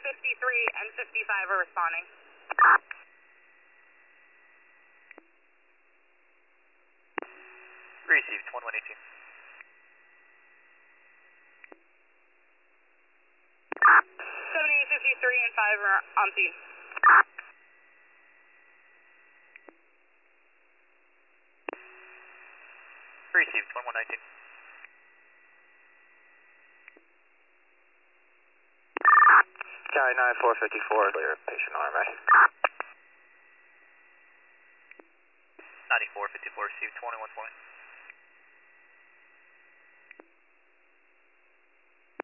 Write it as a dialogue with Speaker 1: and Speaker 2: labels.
Speaker 1: and 55 are responding.
Speaker 2: Received, 2118.
Speaker 1: 7853 and 5 are on scene.
Speaker 2: Received, 2119.
Speaker 3: Sky 9454, clear patient RMA.
Speaker 2: 9454, received, 2120.